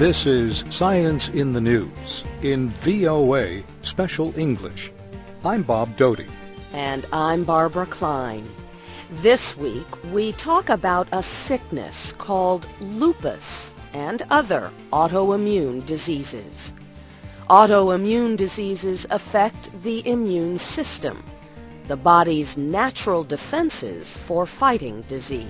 This is Science in the News in VOA Special English. I'm Bob Doty. And I'm Barbara Klein. This week we talk about a sickness called lupus and other autoimmune diseases. Autoimmune diseases affect the immune system, the body's natural defenses for fighting disease.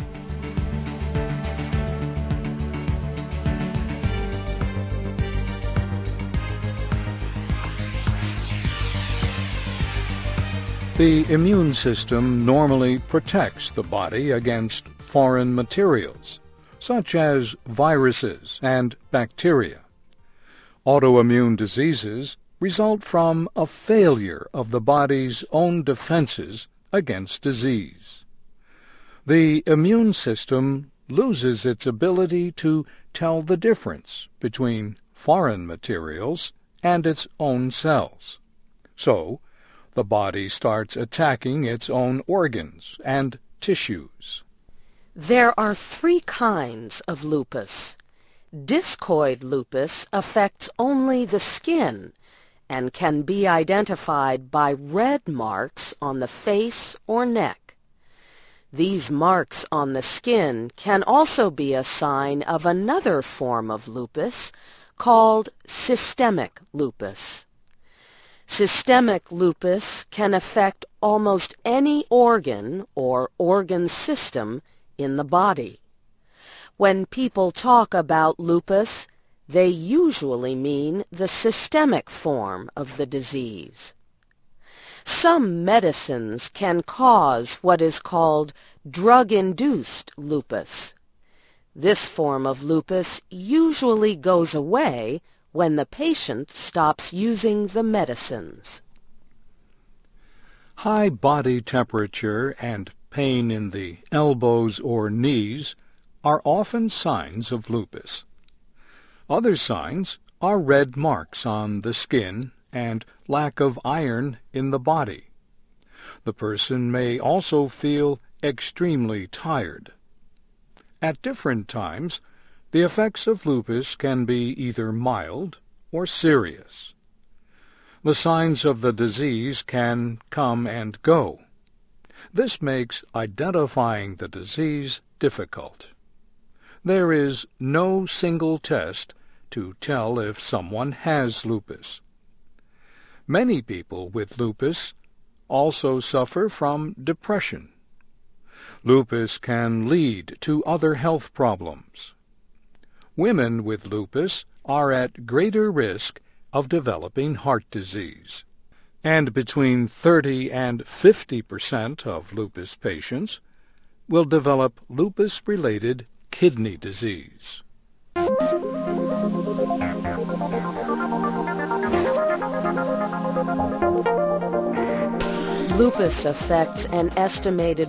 The immune system normally protects the body against foreign materials, such as viruses and bacteria. Autoimmune diseases result from a failure of the body's own defenses against disease. The immune system loses its ability to tell the difference between foreign materials and its own cells. So, the body starts attacking its own organs and tissues. There are three kinds of lupus. Discoid lupus affects only the skin and can be identified by red marks on the face or neck. These marks on the skin can also be a sign of another form of lupus called systemic lupus. Systemic lupus can affect almost any organ or organ system in the body. When people talk about lupus, they usually mean the systemic form of the disease. Some medicines can cause what is called drug-induced lupus. This form of lupus usually goes away when the patient stops using the medicines. High body temperature and pain in the elbows or knees are often signs of lupus. Other signs are red marks on the skin and lack of iron in the body. The person may also feel extremely tired. At different times, the effects of lupus can be either mild or serious. The signs of the disease can come and go. This makes identifying the disease difficult. There is no single test to tell if someone has lupus. Many people with lupus also suffer from depression. Lupus can lead to other health problems. Women with lupus are at greater risk of developing heart disease, and between 30 and 50% of lupus patients will develop lupus-related kidney disease. Lupus affects an estimated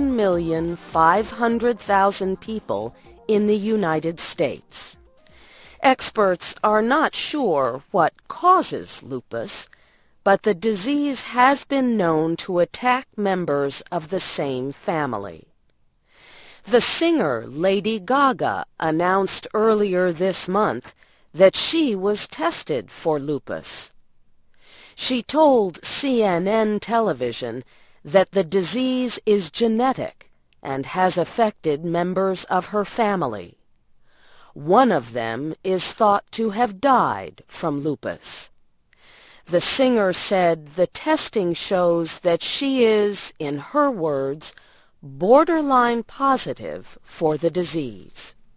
1,500,000 people in the United States. Experts are not sure what causes lupus, but the disease has been known to attack members of the same family. The singer Lady Gaga announced earlier this month that she was tested for lupus. She told CNN television that the disease is genetic and has affected members of her family. One of them is thought to have died from lupus. The singer said the testing shows that she is, in her words, borderline positive for the disease.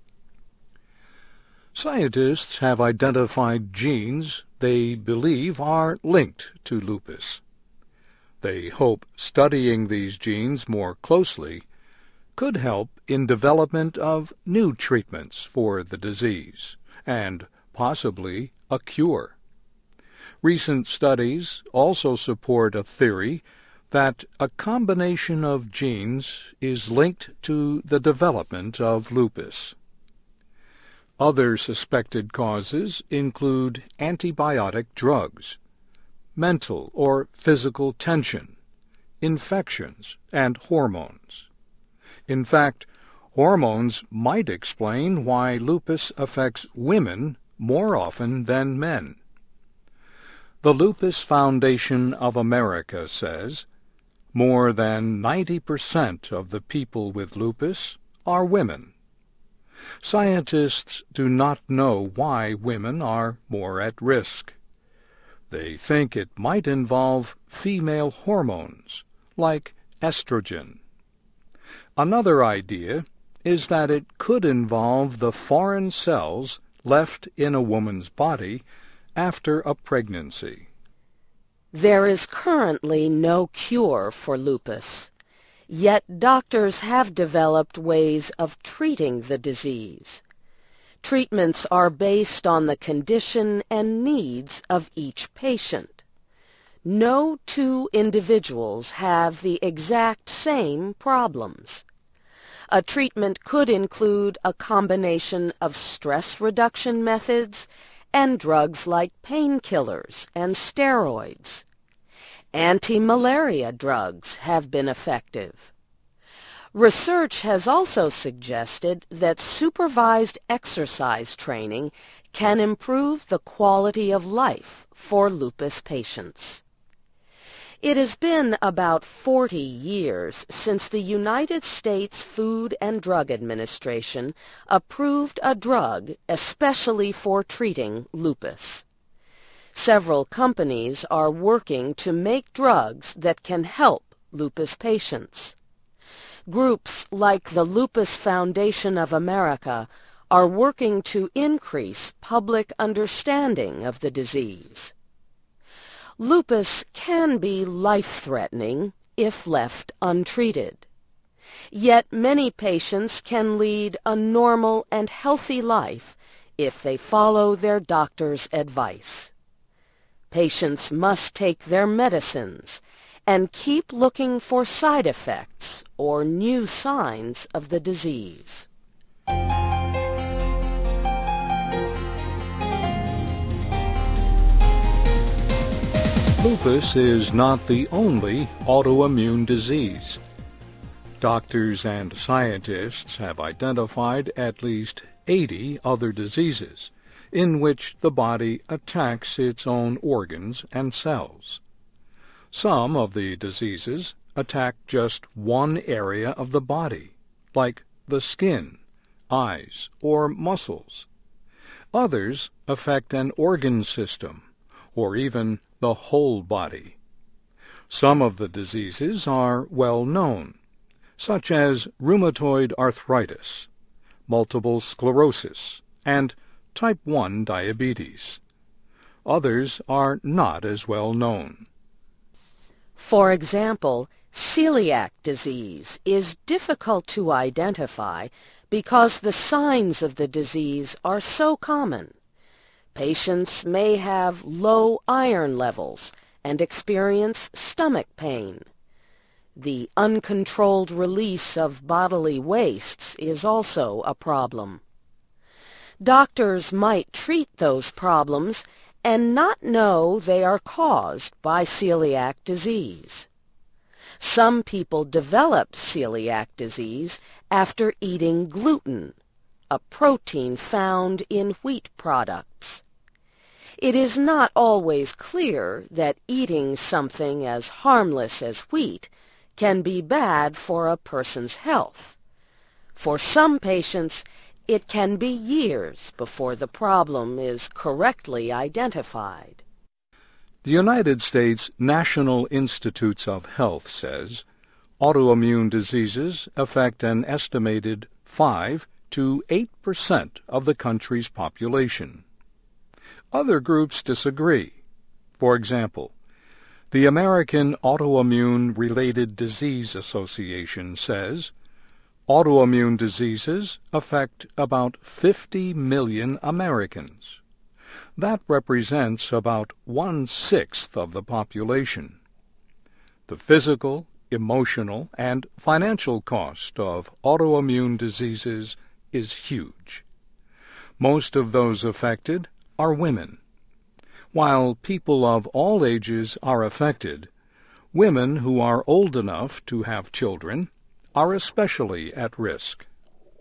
Scientists have identified genes they believe are linked to lupus. They hope studying these genes more closely could help in development of new treatments for the disease and possibly a cure. Recent studies also support a theory that a combination of genes is linked to the development of lupus. Other suspected causes include antibiotic drugs, mental or physical tension, infections, and hormones. In fact, Hormones might explain why lupus affects women more often than men. The Lupus Foundation of America says more than 90% of the people with lupus are women. Scientists do not know why women are more at risk. They think it might involve female hormones, like estrogen. Another idea is that it could involve the foreign cells left in a woman's body after a pregnancy. There is currently no cure for lupus, yet doctors have developed ways of treating the disease. Treatments are based on the condition and needs of each patient. No two individuals have the exact same problems. A treatment could include a combination of stress reduction methods and drugs like painkillers and steroids. Anti-malaria drugs have been effective. Research has also suggested that supervised exercise training can improve the quality of life for lupus patients. It has been about 40 years since the United States Food and Drug Administration approved a drug especially for treating lupus. Several companies are working to make drugs that can help lupus patients. Groups like the Lupus Foundation of America are working to increase public understanding of the disease. Lupus can be life-threatening if left untreated. Yet many patients can lead a normal and healthy life if they follow their doctor's advice. Patients must take their medicines and keep looking for side effects or new signs of the disease. Lupus is not the only autoimmune disease. Doctors and scientists have identified at least 80 other diseases in which the body attacks its own organs and cells. Some of the diseases attack just one area of the body, like the skin, eyes, or muscles. Others affect an organ system, or even the whole body. Some of the diseases are well known, such as rheumatoid arthritis, multiple sclerosis, and type 1 diabetes. Others are not as well known. For example, celiac disease is difficult to identify because the signs of the disease are so common. Patients may have low iron levels and experience stomach pain. The uncontrolled release of bodily wastes is also a problem. Doctors might treat those problems and not know they are caused by celiac disease. Some people develop celiac disease after eating gluten, a protein found in wheat products. It is not always clear that eating something as harmless as wheat can be bad for a person's health. For some patients, it can be years before the problem is correctly identified. The United States National Institutes of Health says autoimmune diseases affect an estimated 5 to 8% of the country's population. Other groups disagree. For example, the American Autoimmune-Related Disease Association says autoimmune diseases affect about 50 million Americans. That represents about 1/6 of the population. The physical, emotional, and financial cost of autoimmune diseases is huge. Most of those affected are women. While people of all ages are affected, women who are old enough to have children are especially at risk.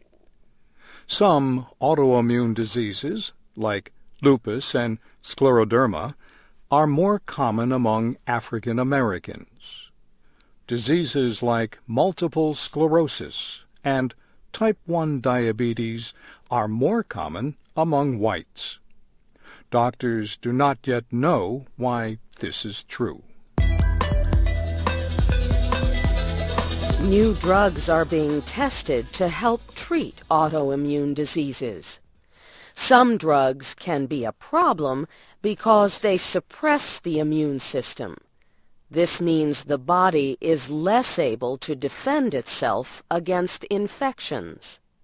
Some autoimmune diseases, like lupus and scleroderma, are more common among African Americans. Diseases like multiple sclerosis and type 1 diabetes are more common among whites. Doctors do not yet know why this is true. New drugs are being tested to help treat autoimmune diseases. Some drugs can be a problem because they suppress the immune system. This means the body is less able to defend itself against infections.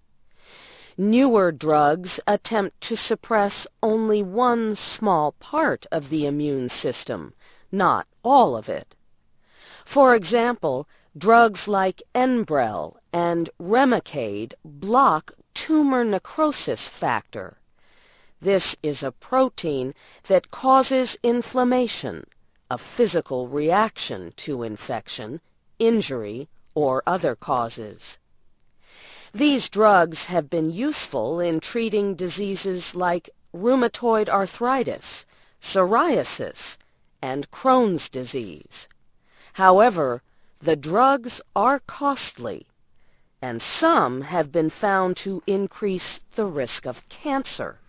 Newer drugs attempt to suppress only one small part of the immune system, not all of it. For example, drugs like Enbrel and Remicade block tumor necrosis factor. This is a protein that causes inflammation, a physical reaction to infection, injury, or other causes. These drugs have been useful in treating diseases like rheumatoid arthritis, psoriasis, and Crohn's disease. However, the drugs are costly, and some have been found to increase the risk of cancer.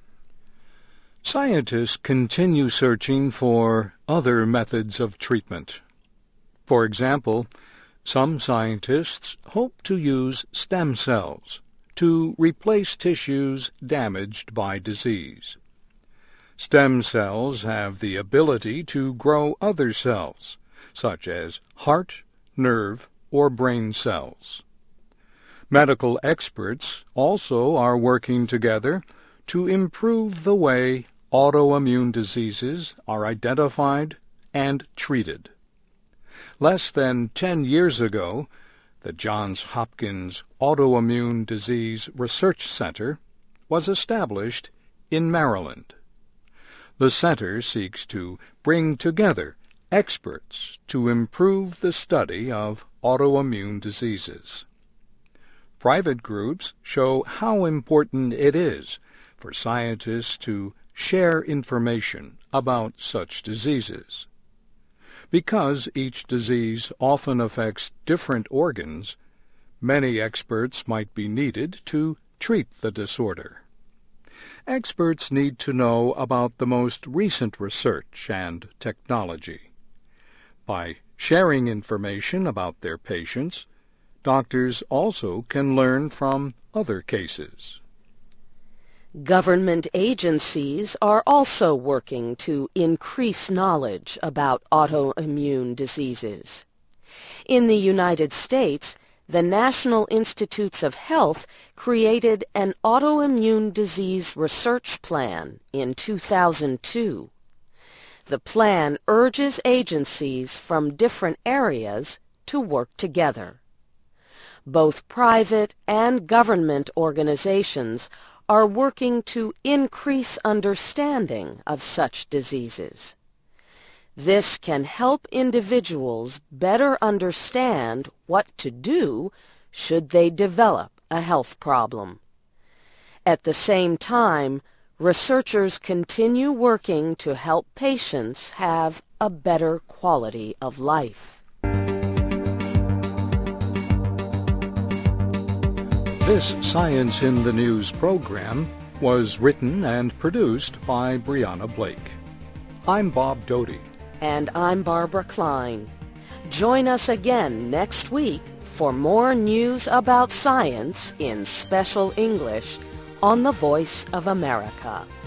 Scientists continue searching for other methods of treatment. For example, some scientists hope to use stem cells to replace tissues damaged by disease. Stem cells have the ability to grow other cells, such as heart, nerve, or brain cells. Medical experts also are working together to improve the way autoimmune diseases are identified and treated. Less than 10 years ago, the Johns Hopkins Autoimmune Disease Research Center was established in Maryland. The center seeks to bring together experts to improve the study of autoimmune diseases. Private groups show how important it is for scientists to share information about such diseases. Because each disease often affects different organs, many experts might be needed to treat the disorder. Experts need to know about the most recent research and technology. By sharing information about their patients, doctors also can learn from other cases. Government agencies are also working to increase knowledge about autoimmune diseases. In the United States, the National Institutes of Health created an autoimmune disease research plan in 2002. The plan urges agencies from different areas to work together. Both private and government organizations are working to increase understanding of such diseases. This can help individuals better understand what to do should they develop a health problem. At the same time, researchers continue working to help patients have a better quality of life. This Science in the News program was written and produced by Brianna Blake. I'm Bob Doty. And I'm Barbara Klein. Join us again next week for more news about science in special English on the Voice of America.